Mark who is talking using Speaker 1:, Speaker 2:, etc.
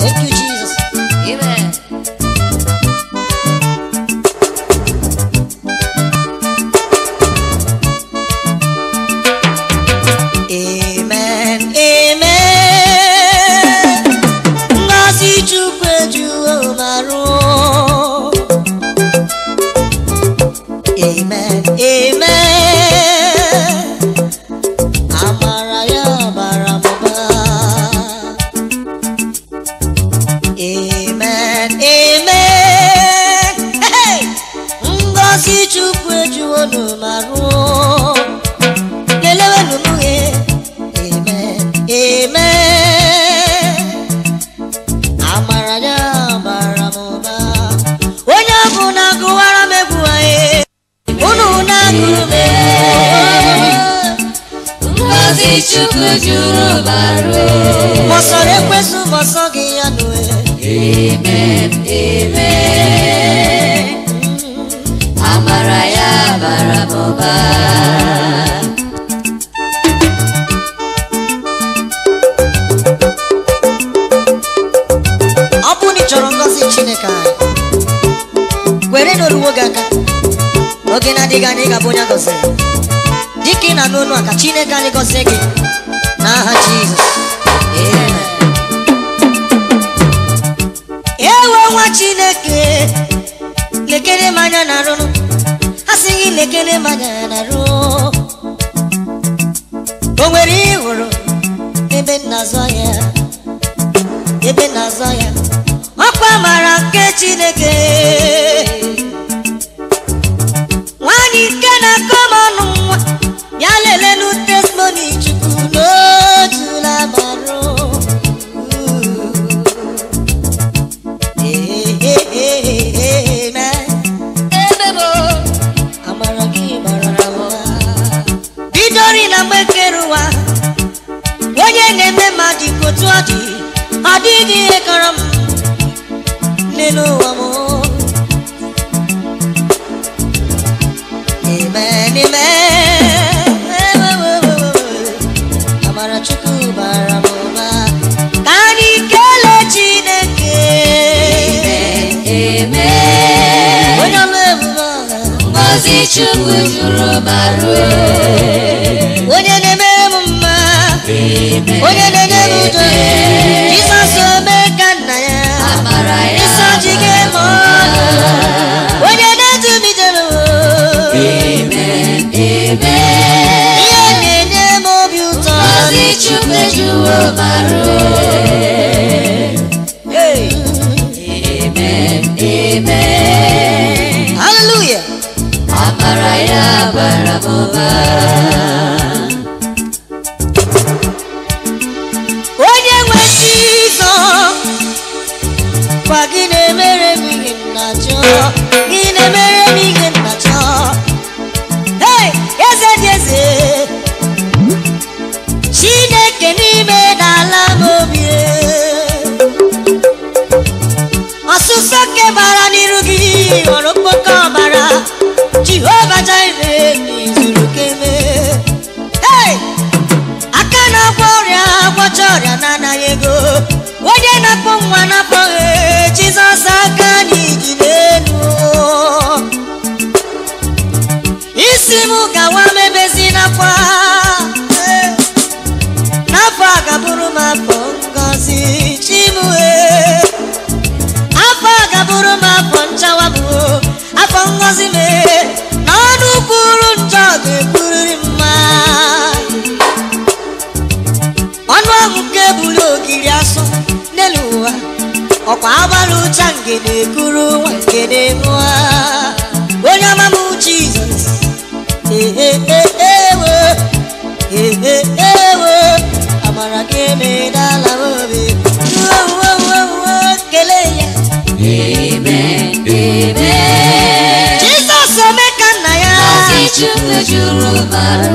Speaker 1: Thank you, Jesus.
Speaker 2: Amen.
Speaker 1: Amen, amen. Ngozi Chukwu ejuwo marụ. Amen, amen. Amara ya bara mụba. Amen, amen. Hey! Ngozi Chukwu ejuwo marụ. Lelewe numuhe. Amen, amen. Amara ya bara mụba. Onye ọbụla gụwara m egwu anyị. Unu na-agụrụ m egwu.
Speaker 2: Ngozi Chukwu juru baru.
Speaker 1: Mọsọrọ ekwesu mọsọ gị ya nue.
Speaker 2: Amen, amen. Amara ya bara mụba.
Speaker 1: Ọ bụ na ị chọrọ ngọzi Chineke anyị, were n'oruwo gị aka. Oge na-adịghị anya ị ga-abụ onye gọziri. Dịka ị na-anụ olu a ka Chineke anyị gọzie gị n'aha Jizọs. Amen. Ewe nwa Chineke, lekere m anya na arụ. A sị gị lekere m anya na arụ. O nwere ihe ị hụrụ ebe m na-azụ ahịa, ebe m na-azụ ahịa. Ọkwa mara nke Chineke, nwanyị nke na-akọ m ọnụ nwa, bịa lelenu testimony Chukwu n'otula marụ. Amen.
Speaker 2: Ebebo.
Speaker 1: Amara gị bara mụba. Bidori na mgbe kere ụwa, onye na-eme mmadụ ka otu ọ dị, ọ dịghị ihe kọrọ m n'elu ụwa m. Amen, amen. Amara Chukwu bara mụba. Ka anyị kelee Chineke.
Speaker 2: Amen.
Speaker 1: Onye ọma ebube ọha.
Speaker 2: Ngozi Chukwu juru baru.
Speaker 1: Onye na-emere m mma.
Speaker 2: Amen.
Speaker 1: Onye na-enye m udo. Jizọs ome ka nna ya.
Speaker 2: Amara ya
Speaker 1: Ịsọ jige m ọnụ. Onye na-edu m ijere m.
Speaker 2: Amen, amen.
Speaker 1: Ihe na-enye m obi ụtọ.
Speaker 2: Ngozi Chukwu juru baru.
Speaker 1: Hey.
Speaker 2: Amen, amen.
Speaker 1: Hallelujah.
Speaker 2: Amara ya bara mụba.
Speaker 1: Onye nwe Jizọs, kwa gị na-emere m ihe m na-achọ. Gị na-emere m ihe m na-achọ. Hey, eze dị eze, Chineke n'ime n'ala m obi. Ọsụsọ kebara n'iru gị ghọrọ okpoko ọbara. Jehova Jireh n'izuru keme. Hey! Aka na-agwọ ọrịa agwọcha ọrịa na-anaghị ego. Onye na-akpọ nwa na-akpọghị Jizọs aka n'iji n'elu. Isi m gawa mebezi n'afọ a. N'afọ a ga-abụrụ m afọ ngọzi Chimue. Afọ a ga-abụrụ m afọ nchawa m, afọ ngọzi m. N'ọnụ kwuru njọ ga-ekwuriri mma. Ọnụ ahụ nke buru ogiri asụ n'elu ụwa, ọkwa agbara ụcha ngede kwuru nwa ngede nwa. Onye ọma m Jizọs. Ewo, ewo, amara gị emedala m obi. Kelee ya.
Speaker 2: Amen, amen.
Speaker 1: Jizọs ome ka nna ya.
Speaker 2: Ngozi Chukwu juru baru.